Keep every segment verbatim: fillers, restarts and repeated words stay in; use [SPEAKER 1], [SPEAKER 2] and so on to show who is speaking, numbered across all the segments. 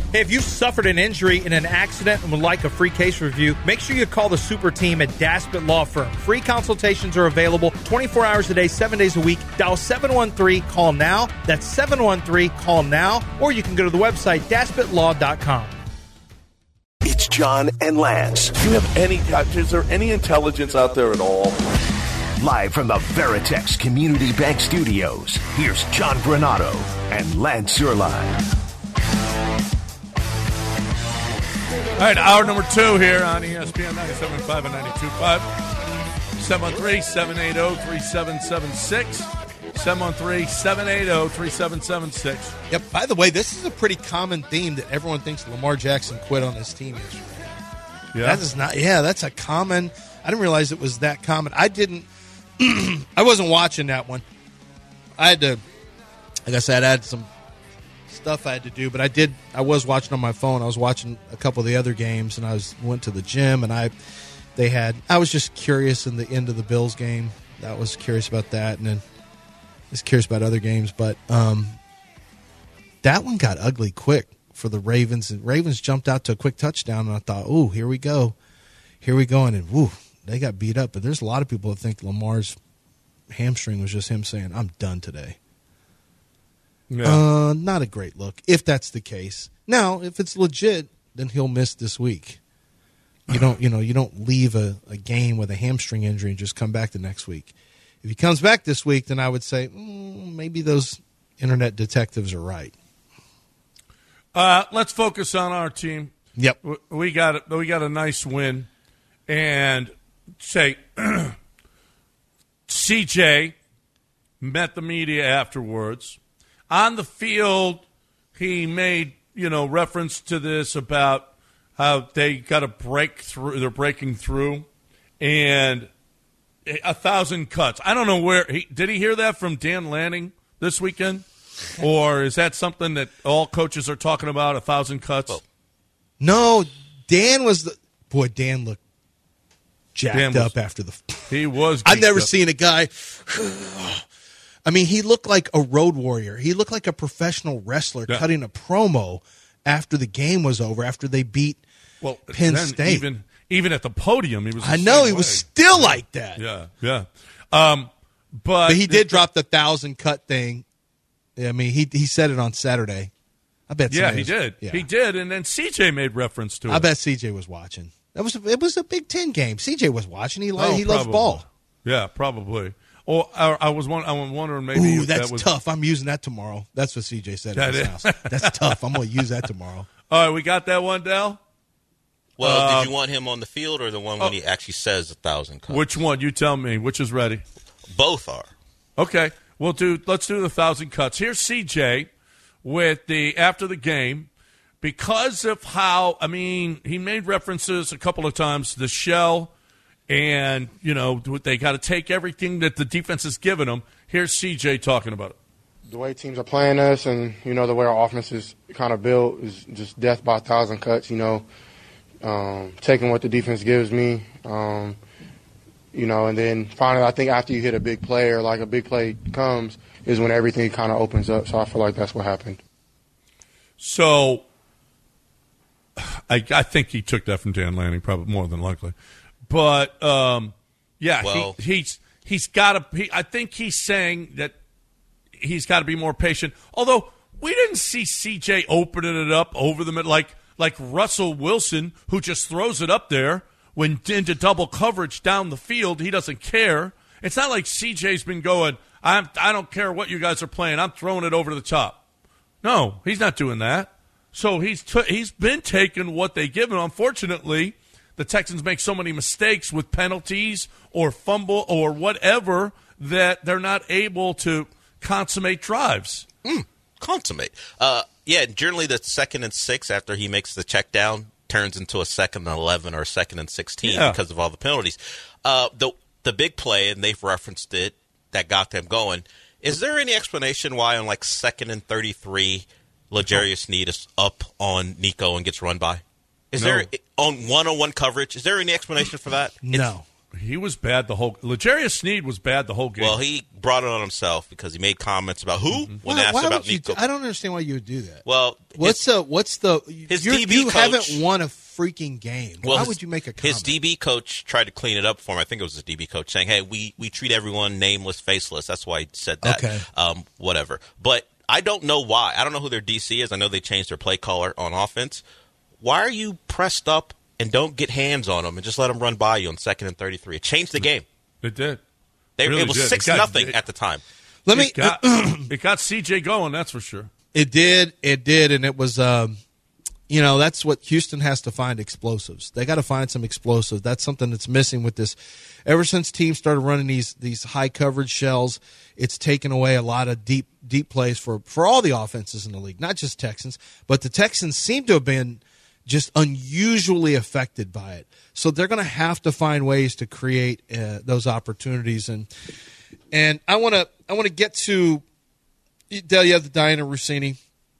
[SPEAKER 1] Hey, if you've suffered an injury in an accident and would like a free case review, make sure you call the super team at Daspit Law Firm. Free consultations are available twenty-four hours a day, seven days a week. Dial seven one three, call now. That's seven one three, call now. Or you can go to the website, daspit law dot com.
[SPEAKER 2] It's John and Lance.
[SPEAKER 3] Do you have any, is there any intelligence out there at all?
[SPEAKER 2] Live from the Veritex Community Bank Studios, here's John Granado and Lance Zierlein.
[SPEAKER 4] All right, hour number two here on E S P N ninety-seven point five and ninety-two point five. seven one three, seven eight zero, three seven seven six. seven one three, seven eight zero, three seven seven six.
[SPEAKER 5] Yep. By the way, this is a pretty common theme that everyone thinks Lamar Jackson quit on his team yesterday.
[SPEAKER 4] Yeah.
[SPEAKER 5] That is not. Yeah, that's a common. I didn't realize it was that common. I didn't. I wasn't watching that one. I had to. Like I said, I had some stuff I had to do, but I did. I was watching on my phone. I was watching a couple of the other games, and I was went to the gym, and I. They had. I was just curious in the end of the Bills game. I was curious about that, and then I was curious about other games, but um, that one got ugly quick for the Ravens. And Ravens jumped out to a quick touchdown, and I thought, "Ooh, here we go, here we go," and woo, they got beat up. But there's a lot of people that think Lamar's hamstring was just him saying, "I'm done today." Yeah. Uh, not a great look, if that's the case. Now, if it's legit, then he'll miss this week. You don't, you know, you don't leave a, a game with a hamstring injury and just come back the next week. If he comes back this week, then I would say mm, maybe those internet detectives are right.
[SPEAKER 4] Uh, let's focus on our team.
[SPEAKER 5] Yep,
[SPEAKER 4] we got we got a nice win, and say C J met the media afterwards. On the field, he made, you know, reference to this about how they got to break through. They're breaking through, and a thousand cuts. I don't know where he did. He hear that from Dan Lanning this weekend, or is that something that all coaches are talking about? A thousand cuts.
[SPEAKER 5] No, Dan was the boy. Dan looked jacked Dan was, up after the.
[SPEAKER 4] He was.
[SPEAKER 5] I've never
[SPEAKER 4] up.
[SPEAKER 5] seen a guy. I mean, he looked like a road warrior. He looked like a professional wrestler yeah. cutting a promo after the game was over, after they beat
[SPEAKER 4] well,
[SPEAKER 5] Penn State.
[SPEAKER 4] Even, even at the podium, he was the
[SPEAKER 5] I know, he
[SPEAKER 4] way.
[SPEAKER 5] was still yeah. like that.
[SPEAKER 4] Yeah, yeah. Um, but,
[SPEAKER 5] but he did drop the thousand cut thing. I mean, he he said it on Saturday. I bet
[SPEAKER 4] Yeah, he
[SPEAKER 5] was,
[SPEAKER 4] did.
[SPEAKER 5] Yeah.
[SPEAKER 4] He did, and then C J made reference to it.
[SPEAKER 5] I bet C J was watching. That was a, It was a Big Ten game. C J was watching. He, oh, he loves ball.
[SPEAKER 4] Yeah, probably. Or I, I was one, I was wondering maybe
[SPEAKER 5] Ooh,
[SPEAKER 4] if
[SPEAKER 5] that's
[SPEAKER 4] that was
[SPEAKER 5] tough. I'm using that tomorrow. That's what C J said
[SPEAKER 4] that
[SPEAKER 5] at his
[SPEAKER 4] is.
[SPEAKER 5] house. That's tough. I'm going to use that tomorrow.
[SPEAKER 4] All right, we got that one, Dal?
[SPEAKER 6] Well,
[SPEAKER 4] um,
[SPEAKER 6] did you want him on the field or the one when oh, he actually says a thousand cuts?
[SPEAKER 4] Which one? You tell me. Which is ready?
[SPEAKER 6] Both are.
[SPEAKER 4] Okay. We'll do. Let's do the thousand cuts. Here's C J with the after the game because of how. I mean, he made references a couple of times to the shell. And, you know, they got to take everything that the defense has given them. Here's C J talking about it.
[SPEAKER 7] The way teams are playing us and, you know, the way our offense is kind of built is just death by a thousand cuts, you know, um, taking what the defense gives me, um, you know, and then finally I think after you hit a big play or like a big play comes is when everything kind of opens up. So I feel like that's what happened.
[SPEAKER 4] So I, I think he took that from Dan Lanning, probably more than likely. But um, yeah,
[SPEAKER 6] well,
[SPEAKER 4] he, he's he's got to. He, I think he's saying that he's got to be more patient. Although we didn't see C J opening it up over the mid like like Russell Wilson, who just throws it up there when into double coverage down the field. He doesn't care. It's not like C J's been going. I'm. I don't care what you guys are playing. I'm throwing it over the top. No, he's not doing that. So he's t- he's been taking what they give him. Unfortunately, the Texans make so many mistakes with penalties or fumble or whatever that they're not able to consummate drives.
[SPEAKER 6] Mm, consummate. Uh, yeah, generally the second and six after he makes the check down turns into a second and eleven or a second and sixteen yeah. because of all the penalties. Uh, the the big play, and they've referenced it, that got them going. Is there any explanation why on like second and thirty-three, L'Jarius Sneed is up on Nico and gets run by? Is
[SPEAKER 4] no.
[SPEAKER 6] there on one-on-one coverage? Is there any explanation for that?
[SPEAKER 5] No.
[SPEAKER 4] He was bad the whole. L'Jarius Sneed was bad the whole game.
[SPEAKER 6] Well, he brought it on himself because he made comments about who mm-hmm. when
[SPEAKER 5] why,
[SPEAKER 6] asked
[SPEAKER 5] why
[SPEAKER 6] about
[SPEAKER 5] you,
[SPEAKER 6] Nico.
[SPEAKER 5] I don't understand why you would do that.
[SPEAKER 6] Well,
[SPEAKER 5] what's
[SPEAKER 6] his,
[SPEAKER 5] the what's the
[SPEAKER 6] his
[SPEAKER 5] you're,
[SPEAKER 6] D B
[SPEAKER 5] you
[SPEAKER 6] coach,
[SPEAKER 5] haven't won a freaking game.
[SPEAKER 6] Well,
[SPEAKER 5] why
[SPEAKER 6] his,
[SPEAKER 5] would you make a comment?
[SPEAKER 6] His D B coach tried to clean it up for him. I think it was his D B coach saying, "Hey, we we treat everyone nameless, faceless." That's why he said that.
[SPEAKER 5] Okay.
[SPEAKER 6] Um, whatever. But I don't know why. I don't know who their D C is. I know they changed their play caller on offense. Why are you pressed up and don't get hands on them and just let them run by you on second and thirty-three? It changed the game.
[SPEAKER 4] It did.
[SPEAKER 6] They,
[SPEAKER 4] really
[SPEAKER 6] it was
[SPEAKER 4] did.
[SPEAKER 6] six
[SPEAKER 4] it got,
[SPEAKER 6] nothing
[SPEAKER 4] it,
[SPEAKER 6] at the time.
[SPEAKER 5] Let
[SPEAKER 4] it
[SPEAKER 5] me.
[SPEAKER 4] Got, it got C J going. That's for sure.
[SPEAKER 5] It did. It did, and it was. Um, you know, that's what Houston has to find: explosives. They got to find some explosives. That's something that's missing with this. Ever since teams started running these these high coverage shells, it's taken away a lot of deep deep plays for for all the offenses in the league, not just Texans, but the Texans seem to have been just unusually affected by it. So they're going to have to find ways to create uh, those opportunities. And and I want to I want to get to Dale. You have the Diana Rossini.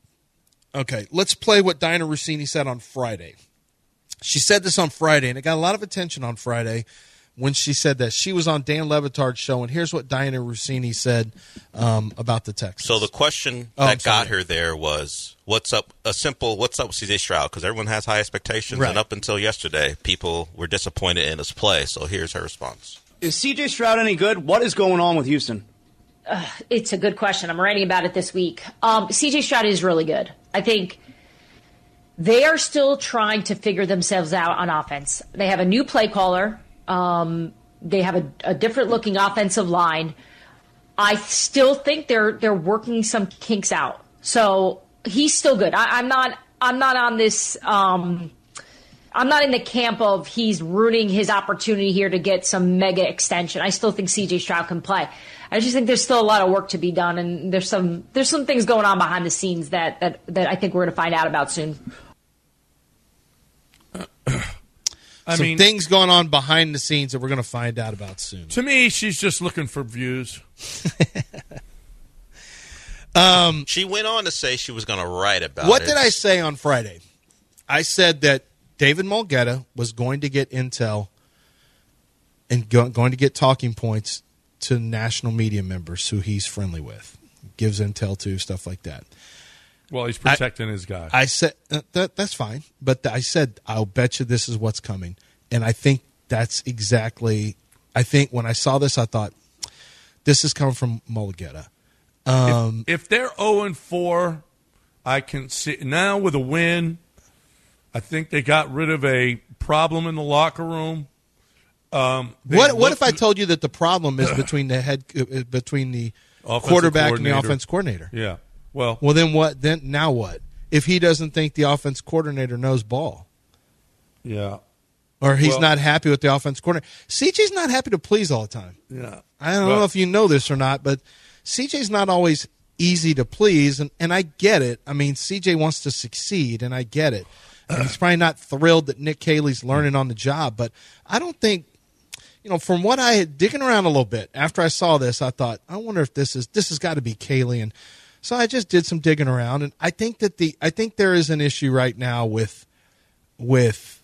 [SPEAKER 5] Okay, let's play what Diana Rossini said on Friday. She said this on Friday, and it got a lot of attention on Friday when she said that. She was on Dan Le Batard's show, and here's what Diana Rossini said um, about the Texans.
[SPEAKER 6] So the question
[SPEAKER 5] oh,
[SPEAKER 6] that got her there was, what's up, a simple, what's up with C J Stroud? Because everyone has high expectations,
[SPEAKER 5] right.
[SPEAKER 6] and up until yesterday, people were disappointed in his play. So here's her response.
[SPEAKER 8] Is C J Stroud any good? What is going on with Houston?
[SPEAKER 9] Uh, it's a good question. I'm writing about it this week. Um, C J Stroud is really good. I think they are still trying to figure themselves out on offense. They have a new play caller. Um, they have a, a different looking offensive line. I still think they're they're working some kinks out. So he's still good. I, I'm not I'm not on this. Um, I'm not in the camp of he's ruining his opportunity here to get some mega extension. I still think C J Stroud can play. I just think there's still a lot of work to be done, and there's some there's some things going on behind the scenes that that, that I think we're going to find out about soon.
[SPEAKER 4] I
[SPEAKER 5] some
[SPEAKER 4] mean,
[SPEAKER 5] things going on behind the scenes that we're going to find out about soon.
[SPEAKER 4] To me, she's just looking for views.
[SPEAKER 5] um,
[SPEAKER 6] she went on to say she was going to write about
[SPEAKER 5] what
[SPEAKER 6] it.
[SPEAKER 5] What did I say on Friday? I said that David Mulgeta was going to get intel and go, going to get talking points to national media members who he's friendly with, gives intel to, stuff like that.
[SPEAKER 4] Well, he's protecting
[SPEAKER 5] I,
[SPEAKER 4] his guy.
[SPEAKER 5] I said uh, that that's fine, but I said I'll bet you this is what's coming, and I think that's exactly. I think when I saw this, I thought this is coming from Mulgeta. Um,
[SPEAKER 4] if, if they're zero and four, I can see now with a win. I think they got rid of a problem in the locker room. Um,
[SPEAKER 5] what what if I told you that the problem is between the head uh, between the quarterback and the offense coordinator?
[SPEAKER 4] Yeah. Well,
[SPEAKER 5] well, then what? Then now what? If he doesn't think the offense coordinator knows ball,
[SPEAKER 4] yeah,
[SPEAKER 5] or he's
[SPEAKER 4] well,
[SPEAKER 5] not happy with the offense coordinator. C J's not happy to please all the time.
[SPEAKER 4] Yeah,
[SPEAKER 5] I don't
[SPEAKER 4] well,
[SPEAKER 5] know if you know this or not, but C J's not always easy to please, and and I get it. I mean, C J wants to succeed, and I get it. And he's probably not thrilled that Nick Caley's learning on the job, but I don't think. You know, from what I had digging around a little bit after I saw this, I thought, I wonder if this is this has got to be Caley, and so I just did some digging around, and I think that the I think there is an issue right now with with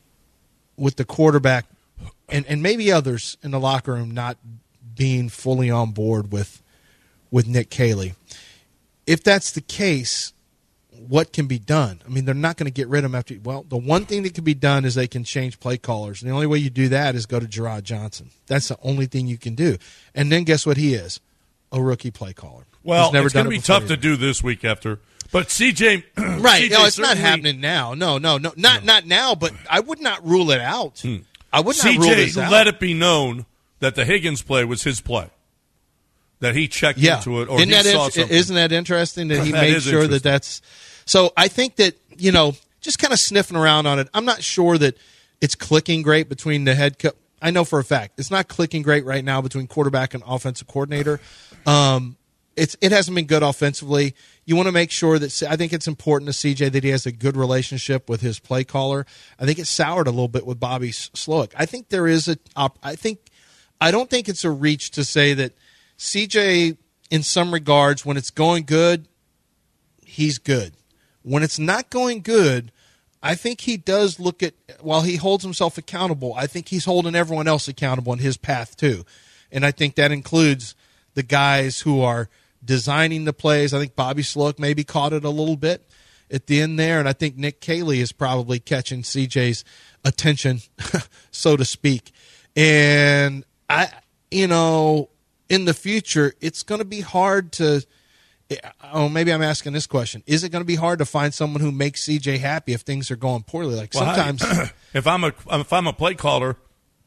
[SPEAKER 5] with the quarterback and, and maybe others in the locker room not being fully on board with with Nick Caley. If that's the case, what can be done? I mean, they're not going to get rid of him after. Well, the one thing that can be done is they can change play callers, and the only way you do that is go to Gerard Johnson. That's the only thing you can do. And then guess what he is? A rookie play caller.
[SPEAKER 4] Well,
[SPEAKER 5] never
[SPEAKER 4] it's going to
[SPEAKER 5] it
[SPEAKER 4] be tough
[SPEAKER 5] either.
[SPEAKER 4] to do this week after. But C J,
[SPEAKER 5] right?
[SPEAKER 4] C J
[SPEAKER 5] no, it's not
[SPEAKER 4] certainly-
[SPEAKER 5] happening now. No, no, no, not
[SPEAKER 4] No.
[SPEAKER 5] not now. But I would not rule it out.
[SPEAKER 4] Hmm.
[SPEAKER 5] I would not
[SPEAKER 4] C J
[SPEAKER 5] rule this out.
[SPEAKER 4] let it be known that the Higgins play was his play. That he checked
[SPEAKER 5] yeah.
[SPEAKER 4] into it, or
[SPEAKER 5] isn't
[SPEAKER 4] he
[SPEAKER 5] that
[SPEAKER 4] saw
[SPEAKER 5] int-
[SPEAKER 4] something.
[SPEAKER 5] Isn't that interesting that he
[SPEAKER 4] That
[SPEAKER 5] made
[SPEAKER 4] is
[SPEAKER 5] sure that
[SPEAKER 4] interesting.
[SPEAKER 5] that's so? I think that you know, just kind of sniffing around on it. I'm not sure that it's clicking great between the head. Co- I know for a fact it's not clicking great right now between quarterback and offensive coordinator. Um, it's it hasn't been good offensively. You want to make sure that I think it's important to C J that he has a good relationship with his play caller. I think it soured a little bit with Bobby Slowick. I think there is a. I think I don't think it's a reach to say that C J, in some regards, when it's going good, he's good. When it's not going good, I think he does look at, while he holds himself accountable, I think he's holding everyone else accountable in his path too. And I think that includes the guys who are designing the plays. I think Bobby Sloak maybe caught it a little bit at the end there, and I think Nick Caley is probably catching C J's attention, so to speak. And, I, you know, in the future, it's going to be hard to – oh, maybe I'm asking this question. Is it going to be hard to find someone who makes C J happy if things are going poorly? Like
[SPEAKER 4] well,
[SPEAKER 5] sometimes,
[SPEAKER 4] I, if I'm a if I'm a play caller,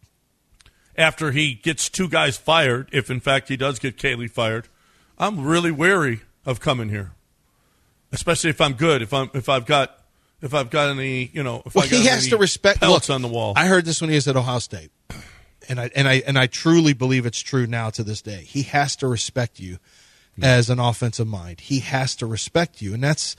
[SPEAKER 4] after he gets two guys fired, if in fact he does get Caley fired, I'm really wary of coming here, especially if I'm good. If I'm if I've got if I've got any, you know, if
[SPEAKER 5] well,
[SPEAKER 4] I got
[SPEAKER 5] he has
[SPEAKER 4] any
[SPEAKER 5] to respect
[SPEAKER 4] pelts
[SPEAKER 5] look,
[SPEAKER 4] on the wall.
[SPEAKER 5] I heard this when he was at Ohio State, and I and I and I truly believe it's true now to this day. He has to respect you as an offensive mind. He has to respect you. And that's,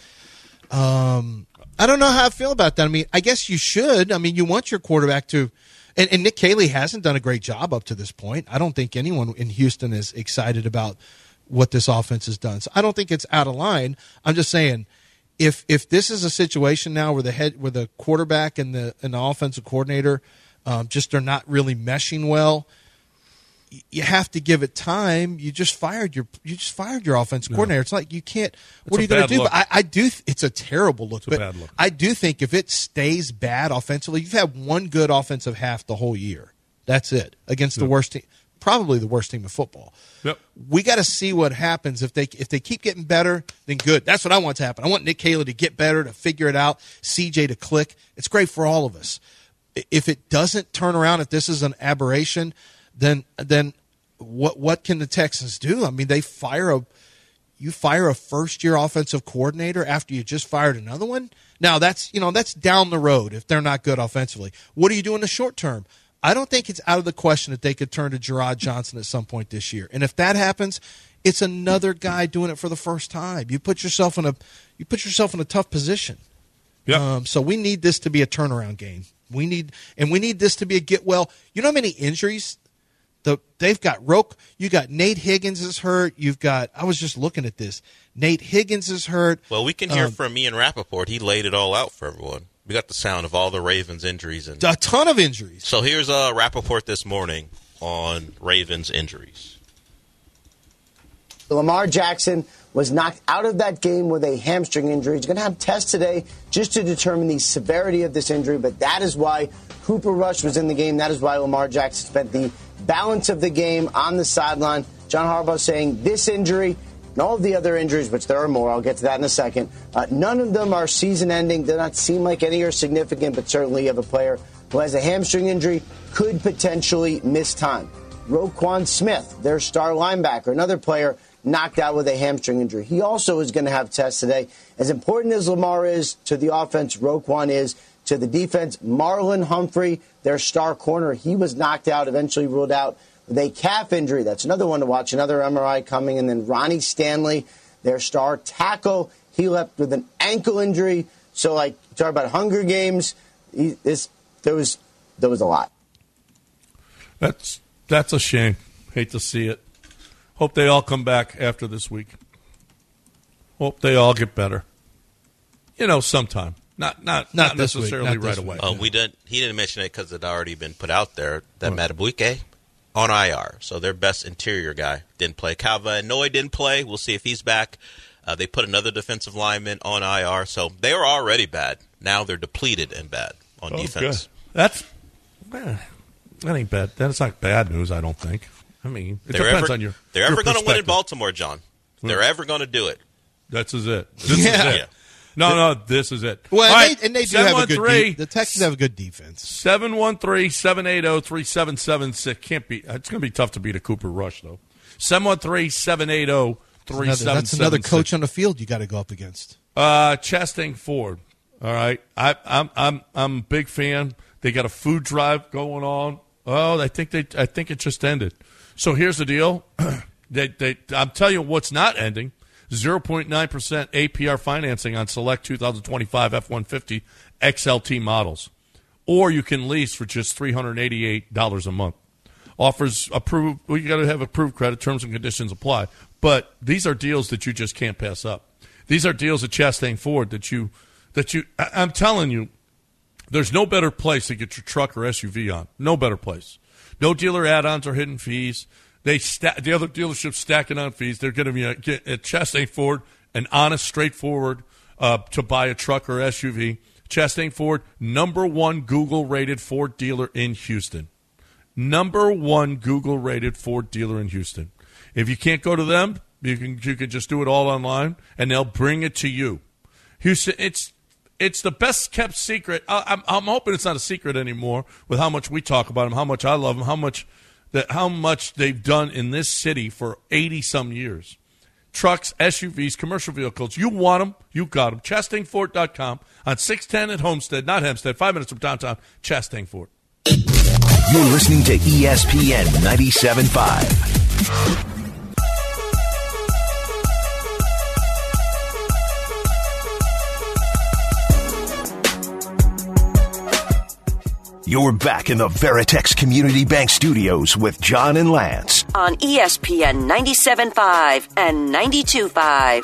[SPEAKER 5] um, I don't know how I feel about that. I mean, I guess you should. I mean, you want your quarterback to, and, and Nick Caley hasn't done a great job up to this point. I don't think anyone in Houston is excited about what this offense has done. So I don't think it's out of line. I'm just saying, if if this is a situation now where the head, where the quarterback and the and the offensive coordinator um, just are not really meshing well, you have to give it time. You just fired your you just fired your offensive coordinator. It's like you can't.
[SPEAKER 4] It's
[SPEAKER 5] what are you going to do?
[SPEAKER 4] look.
[SPEAKER 5] But I, I do. It's a terrible look.
[SPEAKER 4] It's a
[SPEAKER 5] but
[SPEAKER 4] bad look.
[SPEAKER 5] I do think if it stays bad offensively, you've had one good offensive half the whole year. That's it against
[SPEAKER 4] Yep.
[SPEAKER 5] the worst team, probably the worst team in football.
[SPEAKER 4] Yep.
[SPEAKER 5] We got to see what happens if they if they keep getting better. Then good. That's what I want to happen. I want Nick Caley to get better, to figure it out. C J to click. It's great for all of us. If it doesn't turn around, if this is an aberration, then then. What what can the Texans do? I mean, they fire a you fire a first year offensive coordinator after you just fired another one. Now that's you know that's down the road if they're not good offensively. What do you do in the short term? I don't think it's out of the question that they could turn to Gerard Johnson at some point this year. And if that happens, it's another guy doing it for the first time. You put yourself in a you put yourself in a tough position.
[SPEAKER 4] Yep.
[SPEAKER 5] Um, so we need this to be a turnaround game. We need and we need this to be a get well. You know how many injuries The, they've got Roke. You got Nate Higgins is hurt. You've got. I was just looking at this. Nate Higgins is hurt.
[SPEAKER 6] Well, we can hear
[SPEAKER 5] um,
[SPEAKER 6] from Ian Rappaport. He laid it all out for everyone. We got the sound of all the Ravens injuries and
[SPEAKER 5] a ton of injuries.
[SPEAKER 6] So here's a Rappaport this morning on Ravens injuries.
[SPEAKER 10] Lamar Jackson was knocked out of that game with a hamstring injury. He's going to have tests today just to determine the severity of this injury, but that is why Cooper Rush was in the game. That is why Lamar Jackson spent the balance of the game on the sideline. John Harbaugh saying this injury and all of the other injuries, which there are more, I'll get to that in a second, uh, none of them are season-ending. They do not seem like any are significant, but certainly you have a player who has a hamstring injury, could potentially miss time. Roquan Smith, their star linebacker, another player knocked out with a hamstring injury. He also is going to have tests today. As important as Lamar is to the offense, Roquan is to the defense. Marlon Humphrey, their star corner, he was knocked out, eventually ruled out with a calf injury. That's another one to watch, another M R I coming. And then Ronnie Stanley, their star tackle, he left with an ankle injury. So, like, talk about Hunger Games, he, this, there was there was a lot.
[SPEAKER 4] That's that's a shame. Hate to see it. Hope they all come back after this week. Hope they all get better. You know, sometime. Not not not, not necessarily not right away.
[SPEAKER 6] Uh, we didn't. He didn't mention it because it had already been put out there that right. Matabuike on I R. So their best interior guy didn't play. Calva Noy didn't play. We'll see if he's back. Uh, they put another defensive lineman on I R. So they were already bad. Now they're depleted and bad on
[SPEAKER 4] oh,
[SPEAKER 6] defense.
[SPEAKER 4] Good. That's eh, that ain't bad. That's not bad news. I don't think. I mean, it
[SPEAKER 6] they're
[SPEAKER 4] depends
[SPEAKER 6] ever,
[SPEAKER 4] on your.
[SPEAKER 6] They're
[SPEAKER 4] your
[SPEAKER 6] ever going to win in Baltimore, John. They're hmm. ever going to do it.
[SPEAKER 4] That's is it. This
[SPEAKER 5] yeah.
[SPEAKER 4] is it. Yeah. No, no, this is it.
[SPEAKER 5] Well, and,
[SPEAKER 4] right.
[SPEAKER 5] they, and they do have a good de- The Texans have a good defense.
[SPEAKER 4] seven one three, seven eight zero, three seven seven six. Can't be. It's going to be tough to beat a Cooper Rush, though. seven one three, seven eight zero, three seven seven six.
[SPEAKER 5] That's another coach on the field you got to go up against.
[SPEAKER 4] Uh, Chastain Ford. All right. I, I'm I'm I'm a big fan. They got a food drive going on. Oh, I think they. I think it just ended. So here's the deal. they, they, I'm telling you what's not ending. zero point nine percent A P R financing on select two thousand twenty-five F one fifty X L T models. Or you can lease for just three hundred eighty-eight dollars a month. Offers approved. Well, you got to have approved credit. Terms and conditions apply. But these are deals that you just can't pass up. These are deals at Chastain Ford that you, that you, I, I'm telling you, There's no better place to get your truck or S U V on. No better place. No dealer add-ons or hidden fees. They sta- the other dealerships stacking on fees. They're giving you a, at Chastain Ford an honest, straightforward uh, to buy a truck or S U V. Chastain Ford, number one Google-rated Ford dealer in Houston. Number one Google-rated Ford dealer in Houston. If you can't go to them, you can you can just do it all online, and they'll bring it to you. Houston, it's it's the best kept secret. I, I'm I'm hoping it's not a secret anymore with how much we talk about them, how much I love them, how much that how much they've done in this city for eighty some years. Trucks, S U Vs, commercial vehicles. You want them, you got them. Chastain Ford dot com on six ten at Homestead, not Hempstead, five minutes from downtown. Chastain Ford.
[SPEAKER 2] You're listening to E S P N ninety-seven point five. You're back in the Veritex Community Bank Studios with John and Lance.
[SPEAKER 11] On E S P N ninety-seven point five and ninety-two point five.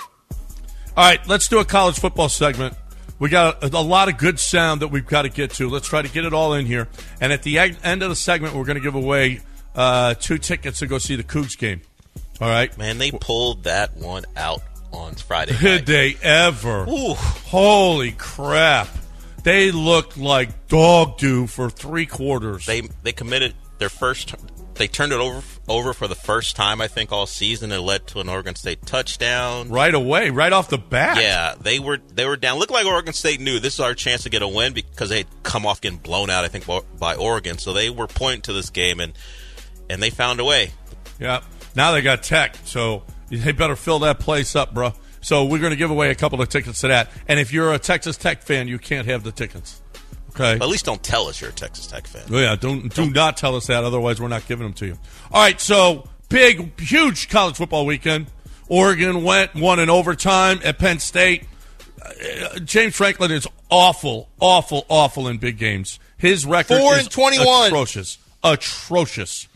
[SPEAKER 4] All right, let's do a college football segment. We got a, a lot of good sound that we've got to get to. Let's try to get it all in here. And at the ag- end of the segment, we're going to give away uh, two tickets to go see the Cougs game. All right?
[SPEAKER 6] Man, they pulled that one out on Friday night.
[SPEAKER 4] Did they ever?
[SPEAKER 6] Ooh.
[SPEAKER 4] Holy crap. They looked like dog do for three quarters.
[SPEAKER 6] They they committed their first. They turned it over over for the first time, I think, all season. It led to an Oregon State touchdown
[SPEAKER 4] right away, right off the bat.
[SPEAKER 6] Yeah, they were they were down. Looked like Oregon State knew this is our chance to get a win because they'd come off getting blown out, I think, by Oregon. So they were pointing to this game and and they found a way.
[SPEAKER 4] Yeah. Now they got Tech, so they better fill that place up, bro. So we're going to give away a couple of tickets to that. And if you're a Texas Tech fan, you can't have the tickets. Okay.
[SPEAKER 6] But at least don't tell us you're a Texas Tech fan.
[SPEAKER 4] Oh, yeah, don't, do not tell us that. Otherwise, we're not giving them to you. All right, so big, huge college football weekend. Oregon went, won in overtime at Penn State. Uh, James Franklin is awful, awful, awful in big games. His record
[SPEAKER 5] Four
[SPEAKER 4] is
[SPEAKER 5] and twenty-one.
[SPEAKER 4] atrocious. Atrocious.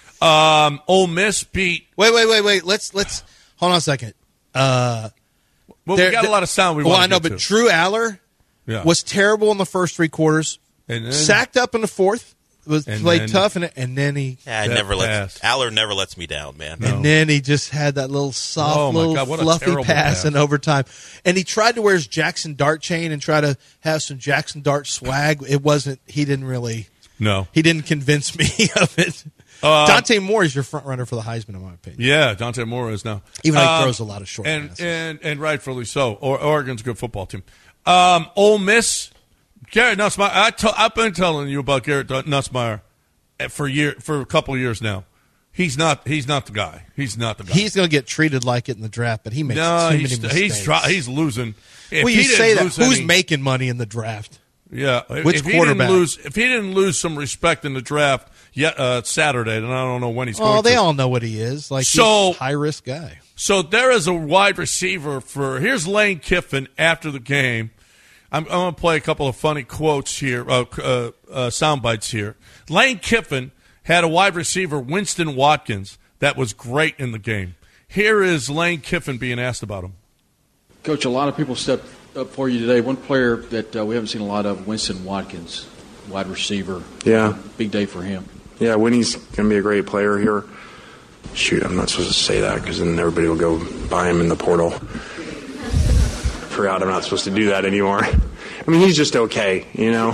[SPEAKER 4] Um, Ole Miss beat.
[SPEAKER 5] Wait, wait, wait, wait. Let's let's hold on a second. Uh,
[SPEAKER 4] well, we got a lot of sound. We
[SPEAKER 5] well,
[SPEAKER 4] want
[SPEAKER 5] I know,
[SPEAKER 4] to
[SPEAKER 5] but Drew Aller
[SPEAKER 4] yeah.
[SPEAKER 5] was terrible in the first three quarters.
[SPEAKER 4] And then,
[SPEAKER 5] sacked up in the fourth. Was
[SPEAKER 4] and
[SPEAKER 5] played
[SPEAKER 4] then,
[SPEAKER 5] tough, and and then he.
[SPEAKER 6] Yeah, I never lets Aller never lets me down, man.
[SPEAKER 5] And no. then he just had that little soft,
[SPEAKER 4] oh
[SPEAKER 5] little
[SPEAKER 4] God,
[SPEAKER 5] fluffy pass,
[SPEAKER 6] pass
[SPEAKER 5] in overtime. And he tried to wear his Jackson Dart chain and try to have some Jackson Dart swag. It wasn't. He didn't really.
[SPEAKER 4] No,
[SPEAKER 5] he didn't convince me of it. Uh, Dante Moore is your front runner for the Heisman, in my opinion.
[SPEAKER 4] Yeah, Dante Moore is now.
[SPEAKER 5] Even though
[SPEAKER 4] um,
[SPEAKER 5] he throws a lot of short
[SPEAKER 4] and
[SPEAKER 5] passes.
[SPEAKER 4] and and rightfully so. Or, Oregon's a good football team. Um, Ole Miss. Garrett Nussmeier, I t- I've been telling you about Garrett Nussmeier for year for a couple of years now. He's not. He's not the guy. He's not the guy.
[SPEAKER 5] He's going to get treated like it in the draft, but he makes
[SPEAKER 4] no,
[SPEAKER 5] too
[SPEAKER 4] he's,
[SPEAKER 5] many mistakes.
[SPEAKER 4] He's try, he's losing. If
[SPEAKER 5] well, you
[SPEAKER 4] he
[SPEAKER 5] say that.
[SPEAKER 4] Lose
[SPEAKER 5] Who's
[SPEAKER 4] any,
[SPEAKER 5] making money in the draft?
[SPEAKER 4] Yeah,
[SPEAKER 5] which
[SPEAKER 4] if
[SPEAKER 5] quarterback?
[SPEAKER 4] He didn't lose, if he didn't lose some respect in the draft yet uh, Saturday, then I don't know when he's.
[SPEAKER 5] Oh,
[SPEAKER 4] going
[SPEAKER 5] they
[SPEAKER 4] to.
[SPEAKER 5] all know what he is. Like
[SPEAKER 4] so,
[SPEAKER 5] he's a high risk guy.
[SPEAKER 4] So there is a wide receiver for. Here's Lane Kiffin after the game. I'm, I'm going to play a couple of funny quotes here, uh, uh, uh, sound bites here. Lane Kiffin had a wide receiver, Winston Watkins, that was great in the game. Here is Lane Kiffin being asked about him.
[SPEAKER 12] Coach, a lot of people stepped up for you today. One player that uh, we haven't seen a lot of, Winston Watkins, wide receiver.
[SPEAKER 13] Yeah.
[SPEAKER 12] Big day for him.
[SPEAKER 13] Yeah, Winnie's going to be a great player here. Shoot, I'm not supposed to say that because then everybody will go buy him in the portal. Forgot I'm not supposed to do that anymore. I mean, he's just okay, you know.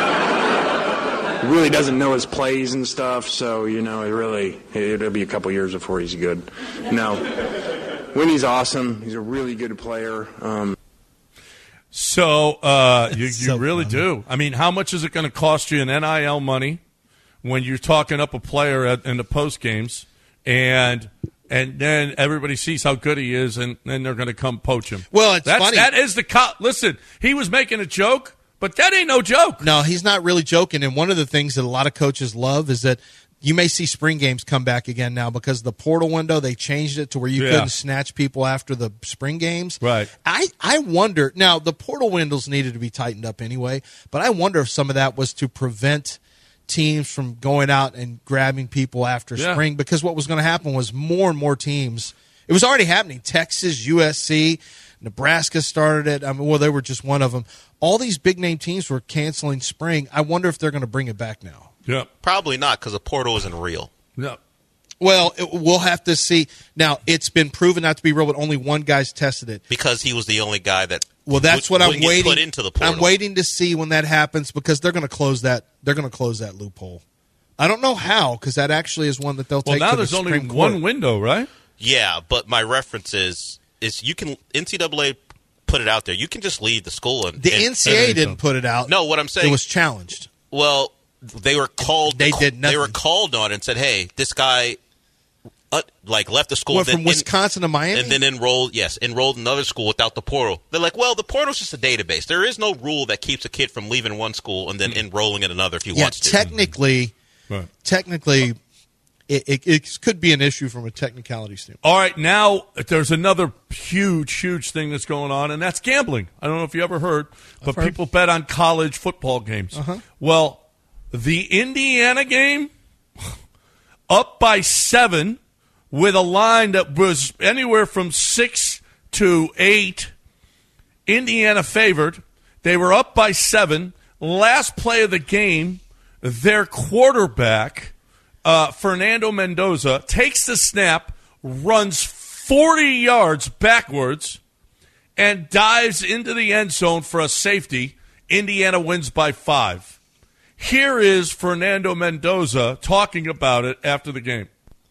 [SPEAKER 13] He really doesn't know his plays and stuff, so, you know, it really, it'll be a couple years before he's good. No, Winnie's awesome. He's a really good player. Um,
[SPEAKER 4] so uh, you, you
[SPEAKER 5] so
[SPEAKER 4] really
[SPEAKER 5] funny.
[SPEAKER 4] do. I mean, how much is it going to cost you in N I L money when you're talking up a player at, in the post games and – and then everybody sees how good he is, and then they're going to come poach him.
[SPEAKER 5] Well, it's
[SPEAKER 4] That's,
[SPEAKER 5] funny.
[SPEAKER 4] That is the co- – listen, he was making a joke, but that ain't no joke.
[SPEAKER 5] No, he's not really joking. And one of the things that a lot of coaches love is that you may see spring games come back again now because the portal window, they changed it to where you
[SPEAKER 4] Yeah.
[SPEAKER 5] couldn't snatch people after the spring games.
[SPEAKER 4] Right.
[SPEAKER 5] I, I wonder – now, the portal windows needed to be tightened up anyway, but I wonder if some of that was to prevent – teams from going out and grabbing people after
[SPEAKER 4] Yeah.
[SPEAKER 5] spring, because what was going to happen was more and more teams. It was already happening. Texas, U S C, Nebraska started it. I mean, well, they were just one of them. all these big name teams were canceling spring. I wonder if they're going to bring it back now.
[SPEAKER 4] Yeah,
[SPEAKER 6] probably not because the portal isn't real.
[SPEAKER 4] No.
[SPEAKER 5] Well, it, we'll have to see. Now, it's been proven not to be real, but only one guy's tested it
[SPEAKER 6] because he was the only guy that.
[SPEAKER 5] Well, that's
[SPEAKER 6] would,
[SPEAKER 5] what I'm waiting.
[SPEAKER 6] Put into the portal.
[SPEAKER 5] I'm waiting to see when that happens because they're going to close that. They're going to close that loophole. I don't know how because that actually is one that they'll
[SPEAKER 4] well,
[SPEAKER 5] take.
[SPEAKER 4] Well, now
[SPEAKER 5] to
[SPEAKER 4] there's
[SPEAKER 5] the
[SPEAKER 4] only
[SPEAKER 5] Supreme
[SPEAKER 4] one
[SPEAKER 5] Court.
[SPEAKER 4] window, right?
[SPEAKER 6] Yeah, but my reference is is you can N C double A put it out there. You can just leave the school and
[SPEAKER 5] the
[SPEAKER 6] and,
[SPEAKER 5] N C double A didn't put it out.
[SPEAKER 6] No, what I'm saying
[SPEAKER 5] it was challenged.
[SPEAKER 6] Well, they were called.
[SPEAKER 5] They did nothing.
[SPEAKER 6] They were called on and said, "Hey, this guy." Uh, like left the school
[SPEAKER 5] Went
[SPEAKER 6] then
[SPEAKER 5] from Wisconsin
[SPEAKER 6] in,
[SPEAKER 5] to Miami,
[SPEAKER 6] and then enrolled. Yes, enrolled in another school without the portal. They're like, well, the portal's just a database. There is no rule that keeps a kid from leaving one school and then mm-hmm. enrolling in another if he
[SPEAKER 5] yeah,
[SPEAKER 6] wants to.
[SPEAKER 5] Technically,
[SPEAKER 4] right.
[SPEAKER 5] technically, it, it, it could be an issue from a technicality standpoint.
[SPEAKER 4] All right, now there's another huge, huge thing that's going on, and that's gambling. I don't know if you ever heard, but
[SPEAKER 5] heard.
[SPEAKER 4] people bet on college football games.
[SPEAKER 5] Uh-huh.
[SPEAKER 4] Well, the Indiana game, up by seven. With a line that was anywhere from six to eight, Indiana favored. They were up by seven. Last play of the game, their quarterback, uh, Fernando Mendoza, takes the snap, runs forty yards backwards, and dives into the end zone for a safety. Indiana wins by five. Here is Fernando Mendoza talking about it after the game.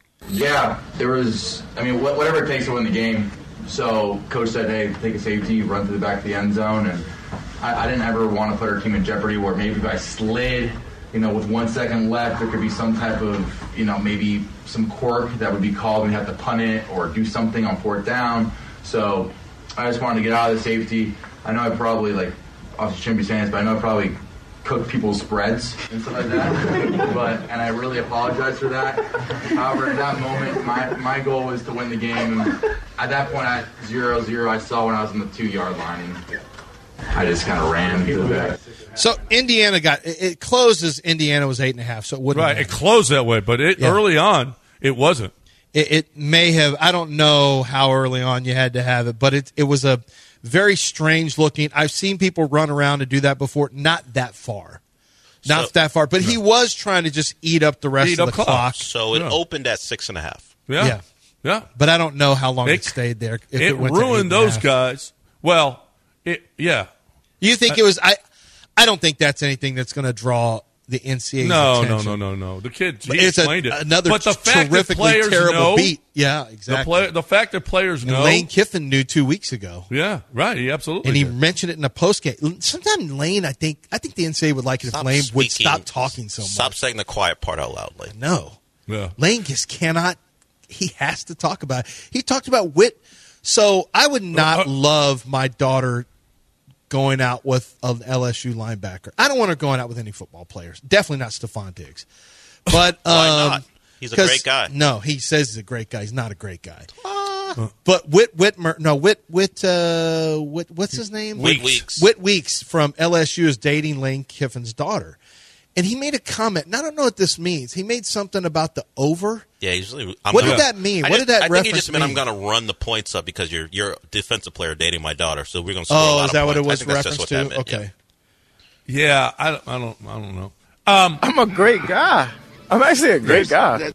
[SPEAKER 14] Yeah, there was, I mean, whatever it takes to win the game. So coach said, hey, take a safety, run to the back of the end zone. And I, I didn't ever want to put our team in jeopardy where maybe if I slid, you know, with one second left, there could be some type of, you know, maybe some quirk that would be called and we have to punt it or do something on fourth down. So I just wanted to get out of the safety. I know I probably, like, obviously shouldn't be saying this, but I know I probably cook people's spreads and stuff like that, but and I really apologize for that. However, at that moment, my, my goal was to win the game. And at that point, at zero zero, I saw when I was on the two-yard line, and I just kind of ran to the back.
[SPEAKER 5] So Indiana got it, it closes. Indiana was eight and a half, so it wouldn't.
[SPEAKER 4] Right, it closed that way, but it
[SPEAKER 5] yeah.
[SPEAKER 4] early on it wasn't.
[SPEAKER 5] It, it may have. I don't know how early on you had to have it, but it it was a very strange looking. I've seen people run around and do that before. Not that far. Not so, that far. But no. He was trying to just eat up the rest eat of the clock. clock.
[SPEAKER 6] So it yeah. opened at six and a half.
[SPEAKER 4] Yeah.
[SPEAKER 5] Yeah.
[SPEAKER 4] yeah.
[SPEAKER 5] But I don't know how long it, it stayed there. If it
[SPEAKER 4] it
[SPEAKER 5] went
[SPEAKER 4] ruined
[SPEAKER 5] to
[SPEAKER 4] those guys. Well, it yeah.
[SPEAKER 5] You think
[SPEAKER 4] I,
[SPEAKER 5] it was I I don't think that's anything that's going to draw the N C A A's
[SPEAKER 4] no,
[SPEAKER 5] attention.
[SPEAKER 4] No, no, no, no. The kid he
[SPEAKER 5] it's
[SPEAKER 4] explained
[SPEAKER 5] a,
[SPEAKER 4] it.
[SPEAKER 5] Another
[SPEAKER 4] but the fact
[SPEAKER 5] terrifically
[SPEAKER 4] that players
[SPEAKER 5] terrible
[SPEAKER 4] know,
[SPEAKER 5] beat. Yeah, exactly.
[SPEAKER 4] The, play, the fact that players
[SPEAKER 5] and
[SPEAKER 4] know.
[SPEAKER 5] Lane Kiffin knew two weeks ago.
[SPEAKER 4] Yeah, right. He absolutely
[SPEAKER 5] And he
[SPEAKER 4] did.
[SPEAKER 5] mentioned it in a post game. Sometimes Lane, I think, I think the N C A A would like it
[SPEAKER 6] stop
[SPEAKER 5] if Lane
[SPEAKER 6] speaking,
[SPEAKER 5] would stop talking so much.
[SPEAKER 6] Stop saying the quiet part out loud, Lane.
[SPEAKER 5] No.
[SPEAKER 4] Yeah.
[SPEAKER 5] Lane just cannot. He has to talk about it. He talked about wit. So I would not uh, uh, love my daughter going out with an L S U linebacker. I don't want her going out with any football players. Definitely not Stephon Diggs. But
[SPEAKER 6] why
[SPEAKER 5] um,
[SPEAKER 6] not? He's a great guy.
[SPEAKER 5] No, he says he's a great guy. He's not a great guy. Uh, but Whit Whitmer, no Whit Whit uh, Whit what's his name?
[SPEAKER 6] Whit Weeks.
[SPEAKER 5] Whit Weeks from L S U is dating Lane Kiffin's daughter. And he made a comment, and I don't know what this means. He made something about the over.
[SPEAKER 6] Yeah, usually. I'm
[SPEAKER 5] what
[SPEAKER 6] gonna,
[SPEAKER 5] did that mean?
[SPEAKER 6] I
[SPEAKER 5] What
[SPEAKER 6] just,
[SPEAKER 5] did that
[SPEAKER 6] I
[SPEAKER 5] reference
[SPEAKER 6] think he just meant
[SPEAKER 5] mean?
[SPEAKER 6] I'm going to run the points up because you're you're a defensive player dating my daughter, so we're going to score a
[SPEAKER 5] Oh,
[SPEAKER 6] lot
[SPEAKER 5] is that
[SPEAKER 6] of
[SPEAKER 5] what it
[SPEAKER 6] points.
[SPEAKER 5] was
[SPEAKER 6] I think that's
[SPEAKER 5] reference
[SPEAKER 6] just what
[SPEAKER 5] to?
[SPEAKER 6] that meant,
[SPEAKER 5] Okay.
[SPEAKER 4] Yeah, yeah I, don't, I don't. I don't know. Um,
[SPEAKER 15] I'm a great guy. I'm actually a great guy.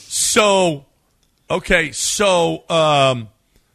[SPEAKER 4] So, okay, so um,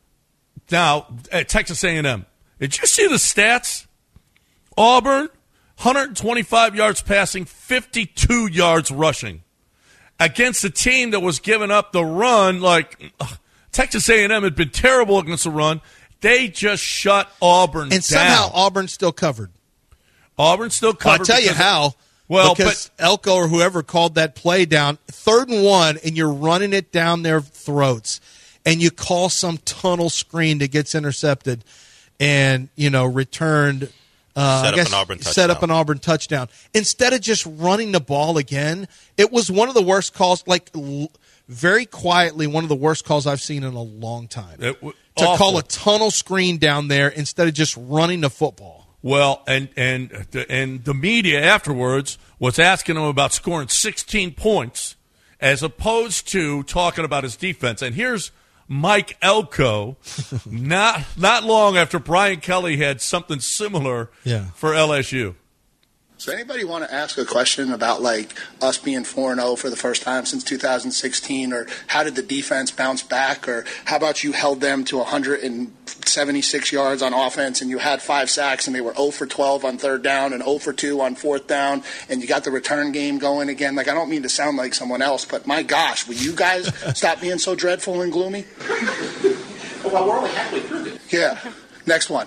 [SPEAKER 4] now at Texas A and M, did you see the stats? Auburn. one hundred twenty-five yards passing, fifty-two yards rushing. Against a team that was giving up the run, like ugh, Texas A and M had been terrible against the run. They just shut Auburn
[SPEAKER 5] and
[SPEAKER 4] down.
[SPEAKER 5] somehow Auburn still covered.
[SPEAKER 4] Auburn still covered.
[SPEAKER 5] Well, I'll tell you how.
[SPEAKER 4] Well,
[SPEAKER 5] because
[SPEAKER 4] but,
[SPEAKER 5] Elko or whoever called that play down, third and one, and you're running it down their throats, and you call some tunnel screen that gets intercepted and, you know, returned – Uh,
[SPEAKER 6] set,
[SPEAKER 5] I guess
[SPEAKER 6] up an Auburn
[SPEAKER 5] set up an Auburn touchdown. Instead of just running the ball again, it was one of the worst calls, like l- very quietly, one of the worst calls I've seen in a long time.
[SPEAKER 4] It w-
[SPEAKER 5] to
[SPEAKER 4] awful.
[SPEAKER 5] call a tunnel screen down there instead of just running the football.
[SPEAKER 4] Well, and and the, and the media afterwards was asking him about scoring sixteen points as opposed to talking about his defense. And here's Mike Elko, not not long after Brian Kelly had something similar
[SPEAKER 5] yeah.
[SPEAKER 4] for L S U.
[SPEAKER 16] So anybody want to ask a question about, like, us being four and oh for the first time since two thousand sixteen, or how did the defense bounce back, or how about you held them to one hundred seventy-six yards on offense and you had five sacks and they were oh for twelve on third down and oh for two on fourth down and you got the return game going again? Like, I don't mean to sound like someone else, but my gosh, will you guys stop being so dreadful and gloomy?
[SPEAKER 17] Well, we're only halfway through this.
[SPEAKER 16] Yeah. Next one.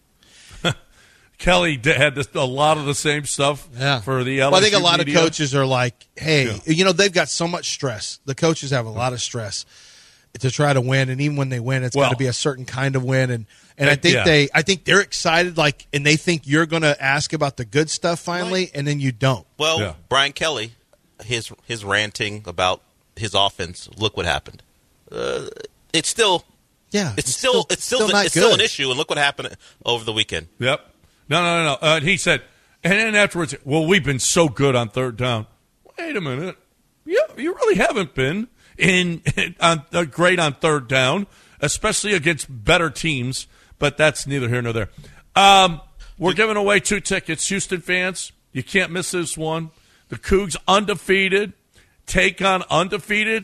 [SPEAKER 4] Kelly d- had this, a lot of the same stuff
[SPEAKER 5] yeah.
[SPEAKER 4] for the L S U
[SPEAKER 5] well, I think a lot
[SPEAKER 4] media.
[SPEAKER 5] of coaches are like, hey,
[SPEAKER 4] yeah.
[SPEAKER 5] you know, they've got so much stress. The coaches have a lot of stress to try to win, and even when they win, it's well, got to be a certain kind of win. And, and I think
[SPEAKER 4] yeah.
[SPEAKER 5] they, I think they're excited, like, and they think you're going to ask about the good stuff finally, right. and then you don't.
[SPEAKER 6] Well,
[SPEAKER 4] yeah.
[SPEAKER 6] Brian Kelly, his his ranting about his offense. Look what happened. Uh, it's still,
[SPEAKER 5] yeah,
[SPEAKER 6] it's,
[SPEAKER 5] it's
[SPEAKER 6] still,
[SPEAKER 5] still
[SPEAKER 6] it's still,
[SPEAKER 5] still,
[SPEAKER 6] the, it's still an issue. And look what happened over the weekend.
[SPEAKER 4] Yep. No, no, no, no. Uh, he said, and then afterwards, well, we've been so good on third down. Wait a minute. You, you really haven't been in, in on, uh, great on third down, especially against better teams, but that's neither here nor there. Um, we're giving away two tickets. Houston fans, you can't miss this one. The Cougs undefeated, take on undefeated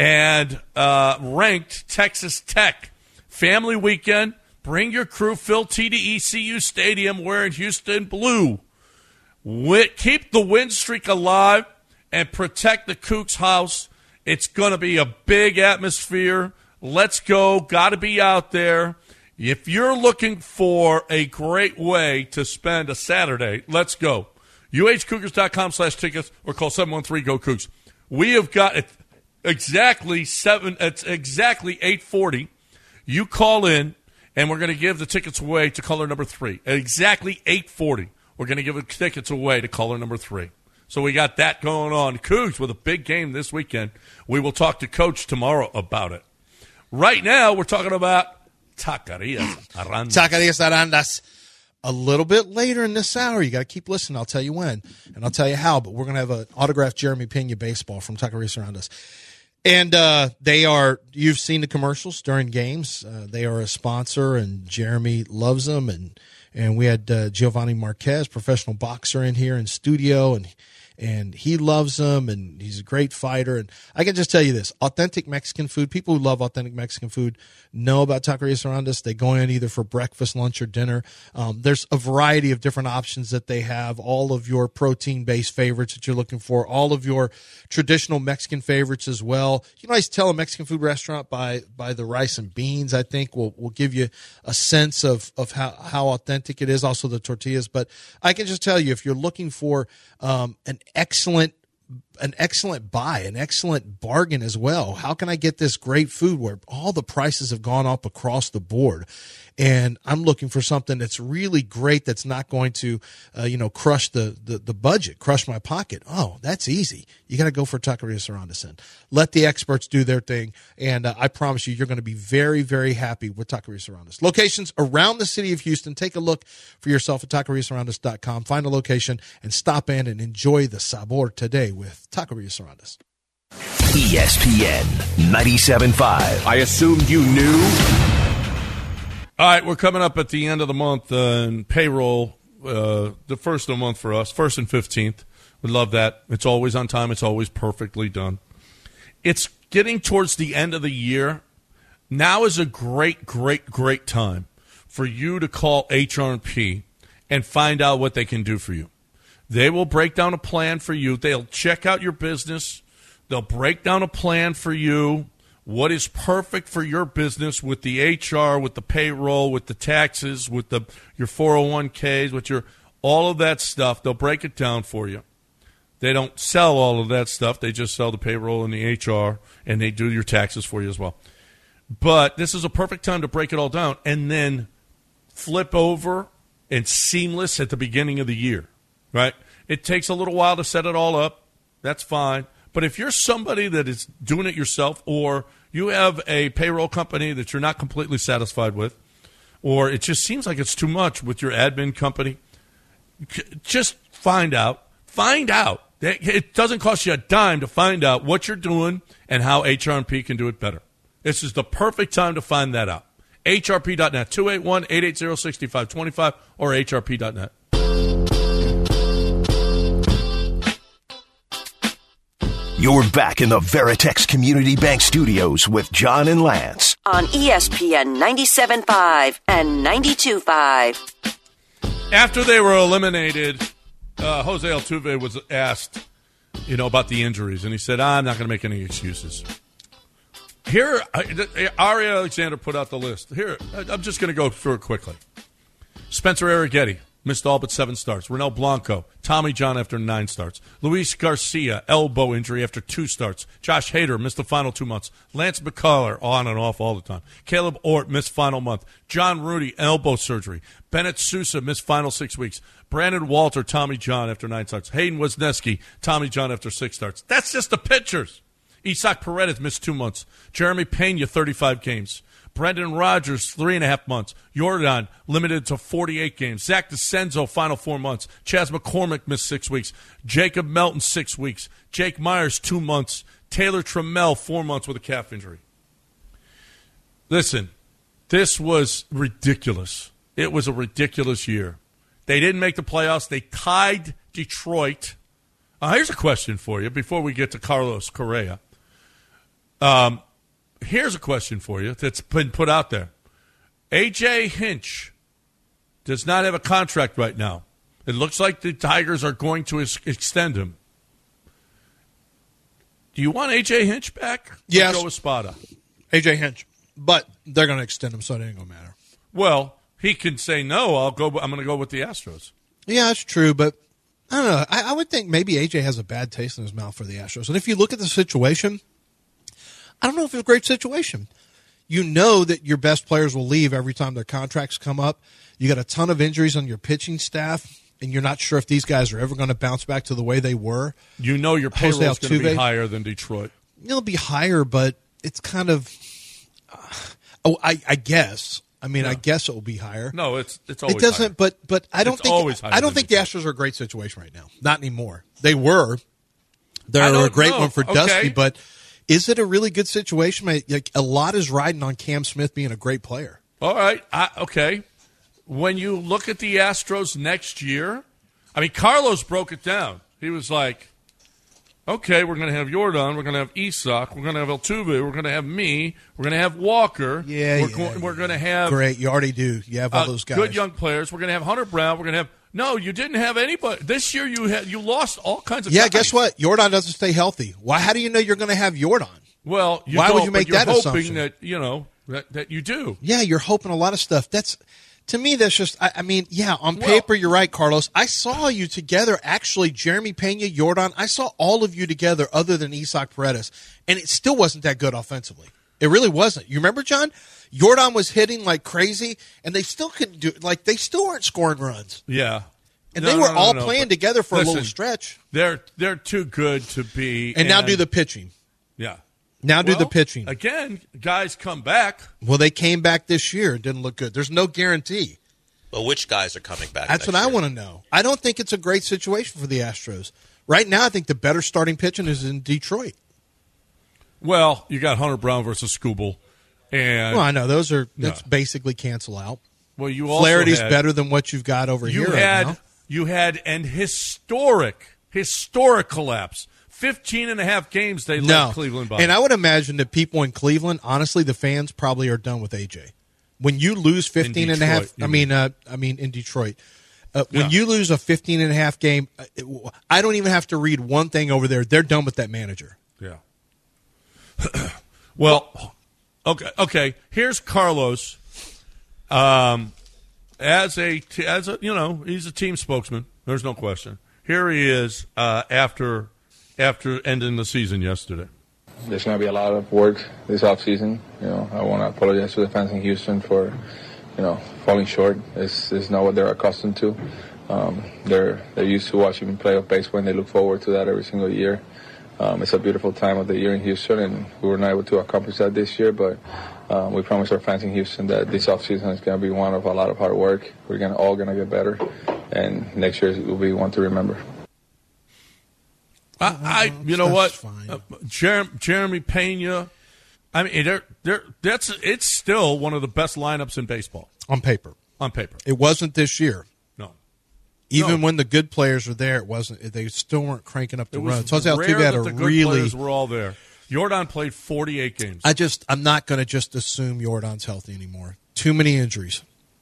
[SPEAKER 4] and uh, ranked Texas Tech. Family weekend. Bring your crew. Fill T D E C U Stadium wearing Houston blue. Wit, keep the win streak alive and protect the Cougs house. It's going to be a big atmosphere. Let's go. Got to be out there. If you're looking for a great way to spend a Saturday, let's go. U H Cougars dot com slash tickets or call seven one three, go Cougs. We have got it exactly seven. It's exactly eight forty. You call in. And we're going to give the tickets away to caller number three. At exactly eight forty, we're going to give the tickets away to caller number three. So we got that going on. Cougs with a big game this weekend. We will talk to Coach tomorrow about it. Right now, we're talking about Taquerias Arandas.
[SPEAKER 5] Taquerias Arandas. A little bit later in this hour, you got to keep listening. I'll tell you when, and I'll tell you how. But we're going to have an autographed Jeremy Pena baseball from Taquerias Arandas. And uh, they are, you've seen the commercials during games. Uh, they are a sponsor, and Jeremy loves them. And and we had uh, Giovanni Marquez, professional boxer, in here in studio, and and he loves them, and he's a great fighter. And I can just tell you this, authentic Mexican food, people who love authentic Mexican food know about Taquerias Arandas. They go in either for breakfast, lunch, or dinner. Um, there's a variety of different options that they have, all of your protein-based favorites that you're looking for, all of your traditional Mexican favorites as well. You can always tell a Mexican food restaurant by by the rice and beans, I think, will will give you a sense of, of how, how authentic it is, also the tortillas. But I can just tell you, if you're looking for um, an excellent an excellent buy, an excellent bargain as well. How can I get this great food where all the prices have gone up across the board? And I'm looking for something that's really great, that's not going to, uh, you know, crush the, the, the budget, crush my pocket. Oh, that's easy. You got to go for Taquerias Arandas. Let the experts do their thing. And uh, I promise you, you're going to be very, very happy with Taquerias Arandas. Locations around the city of Houston. Take a look for yourself at taquerias arandas dot com. Find a location and stop in and enjoy the sabor today with Taquerias Arandas.
[SPEAKER 2] E S P N ninety-seven point five. I assumed you knew.
[SPEAKER 4] All right, we're coming up at the end of the month uh, in payroll, uh, the first of the month for us, first and fifteenth. We love that. It's always on time. It's always perfectly done. It's getting towards the end of the year. Now is a great, great, great time for you to call H R and P and find out what they can do for you. They will break down a plan for you. They'll check out your business. They'll break down a plan for you. What is perfect for your business with the H R, with the payroll, with the taxes, with the your four oh one k's, with your all of that stuff. They'll break it down for you. They don't sell all of that stuff. They just sell the payroll and the H R, and they do your taxes for you as well. But this is a perfect time to break it all down and then flip over and seamless at the beginning of the year, right? It takes a little while to set it all up. That's fine. But if you're somebody that is doing it yourself, or you have a payroll company that you're not completely satisfied with, or it just seems like it's too much with your admin company, just find out. Find out. It doesn't cost you a dime to find out what you're doing and how H R and P can do it better. This is the perfect time to find that out. H R P dot net, two eight one, eight eight zero, six five two five, or H R P dot net.
[SPEAKER 2] You're back in the Veritex Community Bank Studios with John and Lance.
[SPEAKER 11] On E S P N ninety-seven point five and ninety-two point five.
[SPEAKER 4] After they were eliminated, uh, Jose Altuve was asked, you know, about the injuries, and he said, I'm not going to make any excuses. Here, Ari Alexander put out the list. Here, I'm just going to go through it quickly. Spencer Arrighetti missed all but seven starts. Ronel Blanco, Tommy John after nine starts. Luis Garcia, elbow injury after two starts. Josh Hader missed the final two months. Lance McCuller, on and off all the time. Caleb Ort missed final month. John Rudy, elbow surgery. Bennett Sousa missed final six weeks. Brandon Walter, Tommy John after nine starts. Hayden Wesneski, Tommy John after six starts. That's just the pitchers. Isaac Paredes missed two months. Jeremy Pena, thirty-five games. Brendan Rodgers, three and a half months. Jordan, limited to forty-eight games. Zach DeCenzo, final four months. Chas McCormick missed six weeks. Jacob Melton, six weeks. Jake Myers, two months. Taylor Trammell, four months with a calf injury. Listen, this was ridiculous. It was a ridiculous year. They didn't make the playoffs. They tied Detroit. Uh, here's a question for you before we get to Carlos Correa. Um, here's a question for you that's been put out there. A J Hinch does not have a contract right now. It looks like the Tigers are going to ex- extend him. Do you want A J Hinch back?
[SPEAKER 5] Yes.
[SPEAKER 4] Or Joe Espada?
[SPEAKER 5] A J Hinch. But they're going to extend him, so it ain't going to matter.
[SPEAKER 4] Well, he can say no. I'll go. I'm going to go with the Astros.
[SPEAKER 5] Yeah, that's true, but I don't know. I, I would think maybe A J has a bad taste in his mouth for the Astros. And if you look at the situation, I don't know if it's a great situation. You know that your best players will leave every time their contracts come up. You got a ton of injuries on your pitching staff, and you're not sure if these guys are ever going to bounce back to the way they were.
[SPEAKER 4] You know your payroll is going to be higher than Detroit.
[SPEAKER 5] It'll be higher, but it's kind of uh, – oh, I, I guess. I mean, yeah. I guess it will be higher.
[SPEAKER 4] No, it's it's always
[SPEAKER 5] It doesn't,
[SPEAKER 4] higher.
[SPEAKER 5] but but I don't
[SPEAKER 4] it's
[SPEAKER 5] think
[SPEAKER 4] always higher
[SPEAKER 5] I don't think the Astros are a great situation right now. Not anymore. They were. They're a great
[SPEAKER 4] know.
[SPEAKER 5] one for
[SPEAKER 4] okay.
[SPEAKER 5] Dusty, but is it a really good situation? Like, a lot is riding on Cam Smith being a great player.
[SPEAKER 4] All right. I, okay. When you look at the Astros next year, I mean, Carlos broke it down. He was like, okay, we're going to have Jordan, we're going to have Isak, we're going to have Altuve, we're going to have me, we're going to have Walker.
[SPEAKER 5] Yeah,
[SPEAKER 4] we're,
[SPEAKER 5] yeah,
[SPEAKER 4] go-
[SPEAKER 5] yeah.
[SPEAKER 4] we're going to have
[SPEAKER 5] Great, you already do. You have all
[SPEAKER 4] uh,
[SPEAKER 5] those guys.
[SPEAKER 4] good young players. We're going to have Hunter Brown. We're going to have no. You didn't have anybody this year. You had you lost all kinds of.
[SPEAKER 5] Yeah,
[SPEAKER 4] guys.
[SPEAKER 5] guess what? Jordan doesn't stay healthy. Why? How do you know you're going to have Jordan?
[SPEAKER 4] Well, you
[SPEAKER 5] why
[SPEAKER 4] don't,
[SPEAKER 5] would you make
[SPEAKER 4] but you're
[SPEAKER 5] that
[SPEAKER 4] hoping
[SPEAKER 5] assumption?
[SPEAKER 4] that you know that, that you do.
[SPEAKER 5] Yeah, you're hoping a lot of stuff. That's to me. That's just. I, I mean, yeah. On paper,
[SPEAKER 4] well,
[SPEAKER 5] you're right, Carlos. I saw you together. Actually, Jeremy Pena, Jordan. I saw all of you together, other than Isaac Paredes, and it still wasn't that good offensively. It really wasn't. You remember, John? Jordan was hitting like crazy, and they still couldn't do. Like they still weren't scoring runs.
[SPEAKER 4] Yeah.
[SPEAKER 5] And
[SPEAKER 4] no,
[SPEAKER 5] they were
[SPEAKER 4] no, no,
[SPEAKER 5] all
[SPEAKER 4] no,
[SPEAKER 5] playing together for
[SPEAKER 4] listen,
[SPEAKER 5] a little stretch.
[SPEAKER 4] They're they're too good to be.
[SPEAKER 5] And, and now do the pitching.
[SPEAKER 4] Yeah.
[SPEAKER 5] Now do
[SPEAKER 4] well,
[SPEAKER 5] the pitching.
[SPEAKER 4] Again, guys come back.
[SPEAKER 5] Well, they came back this year. It didn't look good. There's no guarantee.
[SPEAKER 6] But which guys are coming back?
[SPEAKER 5] That's what year? I want to know. I don't think it's a great situation for the Astros. Right now, I think the better starting pitching is in Detroit.
[SPEAKER 4] Well, you got Hunter Brown versus Skubal. And
[SPEAKER 5] well, I know. Those are that's
[SPEAKER 4] no.
[SPEAKER 5] basically cancel out.
[SPEAKER 4] Well, you also
[SPEAKER 5] Flaherty's
[SPEAKER 4] had,
[SPEAKER 5] better than what you've got over
[SPEAKER 4] you
[SPEAKER 5] here
[SPEAKER 4] had,
[SPEAKER 5] right now.
[SPEAKER 4] You had an historic, historic collapse. Fifteen and a half games they
[SPEAKER 5] no.
[SPEAKER 4] let Cleveland by.
[SPEAKER 5] And I would imagine that people in Cleveland, honestly, the fans probably are done with A J. When you lose fifteen and a half, I mean, uh, I mean, in Detroit, uh, when
[SPEAKER 4] yeah.
[SPEAKER 5] you lose a fifteen and a half game, it, I don't even have to read one thing over there. They're done with that manager.
[SPEAKER 4] Yeah. Well, okay, okay. Here's Carlos. Um, as a as a you know, he's a team spokesman. There's no question. Here he is uh, after after ending the season yesterday.
[SPEAKER 18] There's going to be a lot of work this offseason. You know, I want to apologize to the fans in Houston for, you know, falling short. It's, it's not what they're accustomed to. Um, they're they're used to watching playoff baseball, and they look forward to that every single year. Um, it's a beautiful time of the year in Houston, and we were not able to accomplish that this year, but um, we promised our fans in Houston that this offseason is going to be one of a lot of hard work. We're gonna, all going to get better, and next year will be one to remember.
[SPEAKER 4] I, I you know what, uh, Jer- Jeremy Pena, I mean, they're, they're, that's it's still one of the best lineups in baseball.
[SPEAKER 5] On paper.
[SPEAKER 4] On paper.
[SPEAKER 5] It wasn't this year.
[SPEAKER 4] No.
[SPEAKER 5] Even
[SPEAKER 4] No.
[SPEAKER 5] when the good players were there, it wasn't. They still weren't cranking up the
[SPEAKER 4] It was
[SPEAKER 5] runs. Jose
[SPEAKER 4] rare
[SPEAKER 5] Altuve had
[SPEAKER 4] that
[SPEAKER 5] a
[SPEAKER 4] the good
[SPEAKER 5] really.
[SPEAKER 4] players were all there. Jordan played forty-eight games.
[SPEAKER 5] I just, I'm not going to just assume Jordan's healthy anymore. Too many injuries.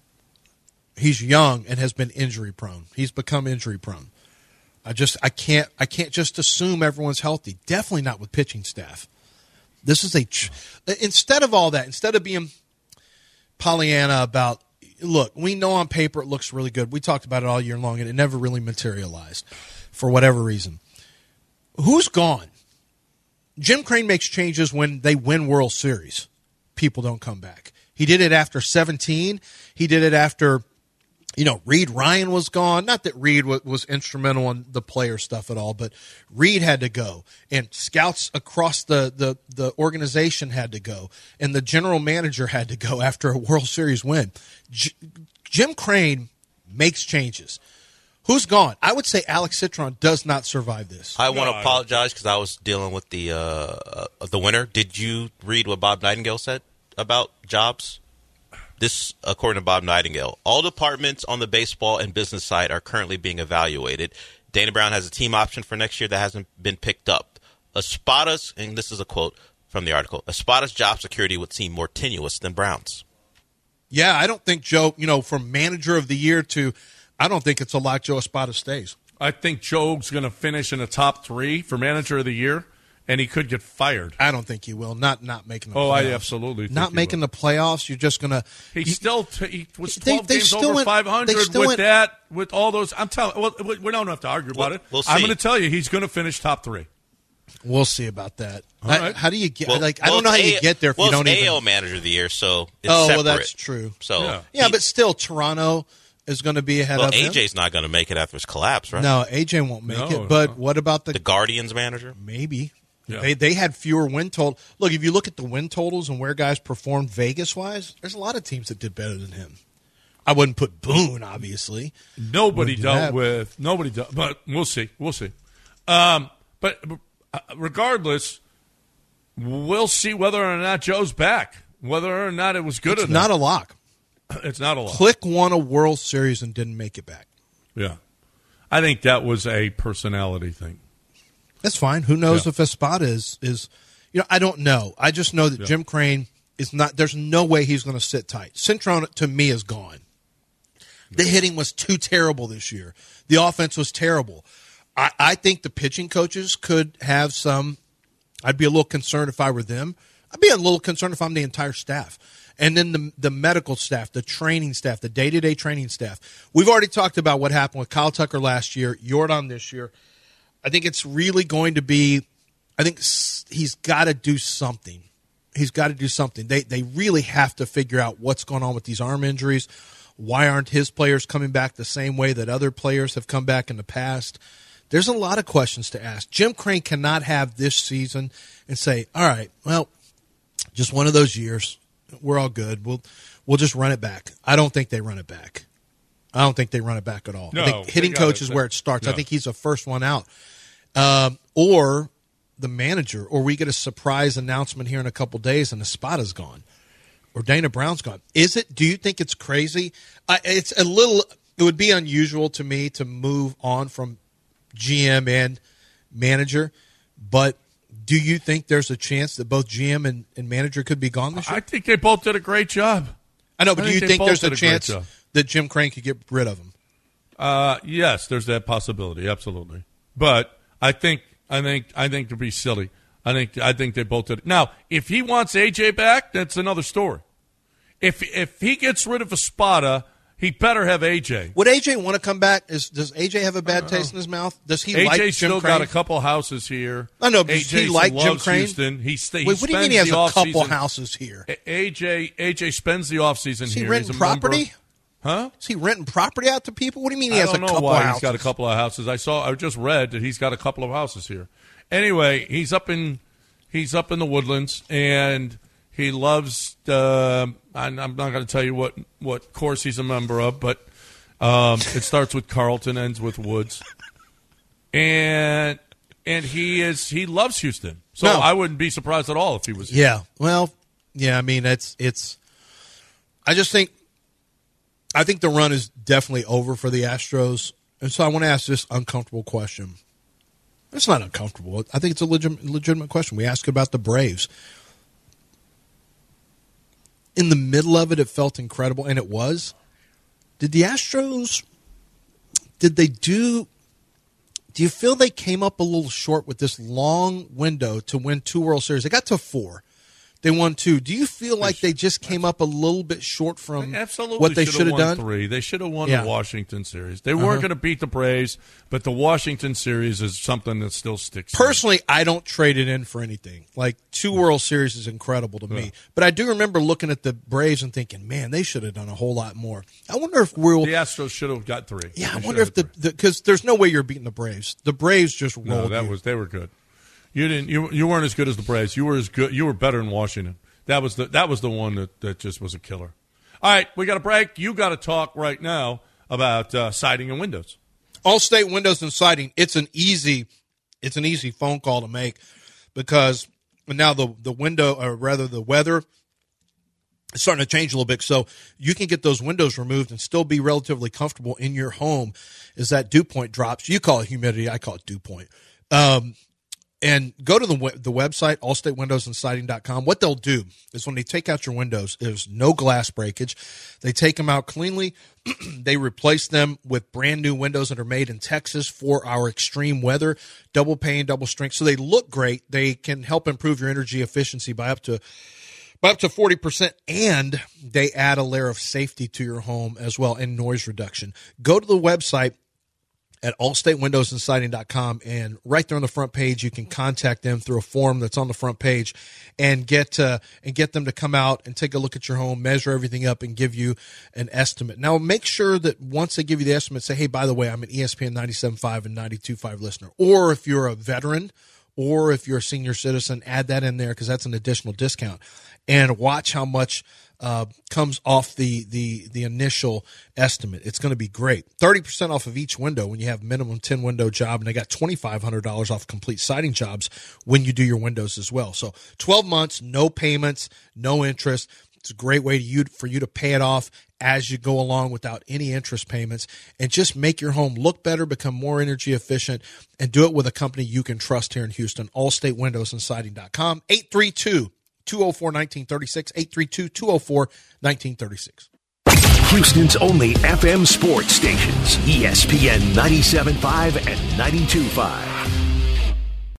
[SPEAKER 5] He's young and has been injury prone. He's become injury prone. I just, I can't, I can't just assume everyone's healthy. Definitely not with pitching staff. This is a, ch- instead of all that, instead of being Pollyanna about, look, we know on paper it looks really good. We talked about it all year long, and it never really materialized for whatever reason. Who's gone? Jim Crane makes changes when they win World Series. People don't come back. He did it after seventeen. He did it after, you know, Reed Ryan was gone. Not that Reed was, was instrumental in the player stuff at all, but Reed had to go. And scouts across the, the, the organization had to go. And the general manager had to go after a World Series win. J- Jim Crane makes changes. Who's gone? I would say Alex Citron does not survive this.
[SPEAKER 6] I want to apologize because I was dealing with the uh, uh, the winner. Did you read what Bob Nightingale said about jobs? This, according to Bob Nightingale, all departments on the baseball and business side are currently being evaluated. Dana Brown has a team option for next year that hasn't been picked up. Espada's, and this is a quote from the article, Espada's job security would seem more tenuous than Brown's.
[SPEAKER 5] Yeah, I don't think Joe, you know, from manager of the year to, I don't think it's a lot Joe Espada stays.
[SPEAKER 4] I think Joe's going to finish in the top three for manager of the year, and he could get fired.
[SPEAKER 5] I don't think he will. Not not making the
[SPEAKER 4] oh,
[SPEAKER 5] playoffs.
[SPEAKER 4] I absolutely think
[SPEAKER 5] Not
[SPEAKER 4] he
[SPEAKER 5] making
[SPEAKER 4] will.
[SPEAKER 5] the playoffs. You're just going to.
[SPEAKER 4] He still t- he was
[SPEAKER 5] They-
[SPEAKER 4] twelve
[SPEAKER 5] they
[SPEAKER 4] games
[SPEAKER 5] still
[SPEAKER 4] over
[SPEAKER 5] went-
[SPEAKER 4] five
[SPEAKER 5] they
[SPEAKER 4] hundred
[SPEAKER 5] still
[SPEAKER 4] with
[SPEAKER 5] went-
[SPEAKER 4] that, with all those. I'm telling. Well, we we don't have to argue about
[SPEAKER 6] We'll-
[SPEAKER 4] it.
[SPEAKER 6] we'll
[SPEAKER 4] I'm
[SPEAKER 6] see.
[SPEAKER 4] going to tell you, he's going to finish top three.
[SPEAKER 5] We'll see about that.
[SPEAKER 4] All
[SPEAKER 5] I-
[SPEAKER 4] right.
[SPEAKER 5] How do you get?
[SPEAKER 6] Well-
[SPEAKER 5] like I
[SPEAKER 6] well,
[SPEAKER 5] don't know how
[SPEAKER 6] it's
[SPEAKER 5] you
[SPEAKER 6] A-
[SPEAKER 5] get there if
[SPEAKER 6] well,
[SPEAKER 5] you don't
[SPEAKER 6] it's
[SPEAKER 5] even.
[SPEAKER 6] A L manager of the year, so it's
[SPEAKER 5] oh
[SPEAKER 6] separate.
[SPEAKER 5] well, that's true.
[SPEAKER 6] So
[SPEAKER 4] Yeah.
[SPEAKER 5] Yeah,
[SPEAKER 6] he-
[SPEAKER 5] but still, Toronto is going to be ahead
[SPEAKER 6] well,
[SPEAKER 5] of him.
[SPEAKER 6] A J's not going to make it after his collapse, right?
[SPEAKER 5] No, A J won't make
[SPEAKER 4] No,
[SPEAKER 5] it. But what about the,
[SPEAKER 6] The Guardians manager.
[SPEAKER 5] maybe?
[SPEAKER 4] Yeah.
[SPEAKER 5] They they had fewer win total. Look, if you look at the win totals and where guys performed Vegas wise, there's a lot of teams that did better than him. I wouldn't put Boone, obviously.
[SPEAKER 4] Nobody
[SPEAKER 5] Wouldn't do
[SPEAKER 4] dealt
[SPEAKER 5] that.
[SPEAKER 4] with nobody dealt, but we'll see. We'll see. Um, but uh, regardless, we'll see whether or not Joe's back. Whether or not it was good.
[SPEAKER 5] It's
[SPEAKER 4] or
[SPEAKER 5] not a lock.
[SPEAKER 4] It's not a lot.
[SPEAKER 5] Click won a World Series and didn't make it back.
[SPEAKER 4] Yeah, I think that was a personality thing.
[SPEAKER 5] That's fine. Who knows
[SPEAKER 4] Yeah.
[SPEAKER 5] if Espada is is you know, I don't know. I just know that
[SPEAKER 4] Yeah.
[SPEAKER 5] Jim Crane is not there's no way he's going to sit tight. Cintron to me is gone. The hitting was too terrible this year. The offense was terrible. I, I think the pitching coaches could have some I'd be a little concerned if I were them. I'd be a little concerned if I'm the entire staff. And then the the medical staff, the training staff, the day-to-day training staff. We've already talked about what happened with Kyle Tucker last year, Jordan this year. I think it's really going to be I think s- he's got to do something. He's got to do something. They they really have to figure out what's going on with these arm injuries. Why aren't his players coming back the same way that other players have come back in the past? There's a lot of questions to ask. Jim Crane cannot have this season and say, all right, well, just one of those years. We're all good. We'll we'll just run it back. I don't think they run it back. I don't think they run it back at all.
[SPEAKER 4] No,
[SPEAKER 5] I think hitting
[SPEAKER 4] they gotta-
[SPEAKER 5] coach is where it starts.
[SPEAKER 4] no.
[SPEAKER 5] I think he's the first one out. Um, or the manager, or we get a surprise announcement here in a couple days and Espada's gone. Or Dana Brown's gone. Is it? Do you think it's crazy? I, it's a little. It would be unusual to me to move on from G M and manager, but do you think there's a chance that both G M and, and manager could be gone this year?
[SPEAKER 4] I think they both did a great job.
[SPEAKER 5] I know, but
[SPEAKER 4] I
[SPEAKER 5] do you
[SPEAKER 4] they
[SPEAKER 5] think
[SPEAKER 4] both
[SPEAKER 5] there's a
[SPEAKER 4] did great
[SPEAKER 5] chance
[SPEAKER 4] job.
[SPEAKER 5] that Jim Crane could get rid of him?
[SPEAKER 4] Uh, yes, there's that possibility, absolutely. But I think, I think, I think to be silly, I think, I think they both did. Now, if he wants A J back, that's another story. If if he gets rid of Espada, he better have A J.
[SPEAKER 5] Would A J want to come back? Is does A J have a bad taste in his mouth? Does he
[SPEAKER 4] A J
[SPEAKER 5] like Jim
[SPEAKER 4] still
[SPEAKER 5] Crane?
[SPEAKER 4] got a couple houses here.
[SPEAKER 5] I know, but does
[SPEAKER 4] A J
[SPEAKER 5] he like Jim
[SPEAKER 4] loves
[SPEAKER 5] Crane?
[SPEAKER 4] Houston. He stay, he
[SPEAKER 5] Wait, what do you mean he has
[SPEAKER 4] spends
[SPEAKER 5] a
[SPEAKER 4] the
[SPEAKER 5] couple
[SPEAKER 4] off-season-
[SPEAKER 5] houses here?
[SPEAKER 4] A- AJ A J spends the offseason
[SPEAKER 5] Is he
[SPEAKER 4] here.
[SPEAKER 5] renting
[SPEAKER 4] He's a
[SPEAKER 5] property?
[SPEAKER 4] member- Huh?
[SPEAKER 5] Is he renting property out to people? What do you mean he
[SPEAKER 4] I
[SPEAKER 5] has
[SPEAKER 4] don't
[SPEAKER 5] a
[SPEAKER 4] know
[SPEAKER 5] couple
[SPEAKER 4] why
[SPEAKER 5] houses?
[SPEAKER 4] he's got a couple of houses. I saw. I just read that he's got a couple of houses here. Anyway, he's up in he's up in the Woodlands, and he loves. Uh, I'm I'm not going to tell you what what course he's a member of, but um, it starts with Carlton, ends with Woods, and and he is he loves Houston. So
[SPEAKER 5] No.
[SPEAKER 4] I wouldn't be surprised at all if he was.
[SPEAKER 5] Yeah. Well, yeah. I mean, it's it's. I just think. I think the run is definitely over for the Astros, and so I want to ask this uncomfortable question. It's not uncomfortable. I think it's a legit, legitimate question. We ask about the Braves. In the middle of it, it felt incredible, and it was. Did the Astros, did they do, do you feel they came up a little short with this long window to win two World Series? They got to four. They won two. Do you feel like they just came up a little bit short from
[SPEAKER 4] Absolutely
[SPEAKER 5] what they should have
[SPEAKER 4] won
[SPEAKER 5] done?
[SPEAKER 4] Three. They should have won
[SPEAKER 5] Yeah.
[SPEAKER 4] the Washington series. They
[SPEAKER 5] Uh-huh.
[SPEAKER 4] weren't going to beat the Braves, but the Washington series is something that still sticks. to me.
[SPEAKER 5] Personally, I don't trade it in for anything. Like, two World Series is incredible to me.
[SPEAKER 4] Yeah.
[SPEAKER 5] But I do remember looking at the Braves and thinking, man, they should have done a whole lot more. I wonder if we'll.
[SPEAKER 4] The Astros should have got three.
[SPEAKER 5] Yeah, I
[SPEAKER 4] They
[SPEAKER 5] wonder if
[SPEAKER 4] should
[SPEAKER 5] the. Because there's no way you're beating the Braves. The Braves just rolled
[SPEAKER 4] No, that
[SPEAKER 5] you.
[SPEAKER 4] was they were good. You didn't. You you weren't as good as the Braves. You were as good. You were better in Washington. That was the that was the one that, that just was a killer. All right, we got a break. You got to talk right now about uh, siding and windows.
[SPEAKER 5] Allstate Windows and Siding. It's an easy, it's an easy phone call to make because now the the window, or rather the weather, is starting to change a little bit. So you can get those windows removed and still be relatively comfortable in your home as that dew point drops. You call it humidity, I call it dew point. Um, And go to the the website, allstate windows and siding dot com. What they'll do is when they take out your windows, there's no glass breakage. They take them out cleanly. They replace them with brand new windows that are made in Texas for our extreme weather, double pane, double strength. So they look great. They can help improve your energy efficiency by up to by up to forty percent, and they add a layer of safety to your home as well and noise reduction. Go to the website at allstate windows and siding dot com, and right there on the front page you can contact them through a form that's on the front page and get uh, and get them to come out and take a look at your home, measure everything up, and give you an estimate. Now make sure that once they give you the estimate, say, hey, by the way, I'm an E S P N ninety-seven point five and ninety-two point five listener. Or if you're a veteran or if you're a senior citizen, add that in there because that's an additional discount. And watch how much Uh, comes off the, the the initial estimate. It's going to be great. thirty percent off of each window when you have minimum ten window job, and they got twenty-five hundred dollars off complete siding jobs when you do your windows as well. So twelve months, no payments, no interest. It's a great way to you for you to pay it off as you go along without any interest payments, and just make your home look better, become more energy efficient, and do it with a company you can trust here in Houston. allstate windows and siding dot com. eight three two, two oh four, one nine three six, eight three two, two oh four, one nine three six.
[SPEAKER 2] Houston's only F M sports stations, E S P N ninety-seven point five and ninety-two point five.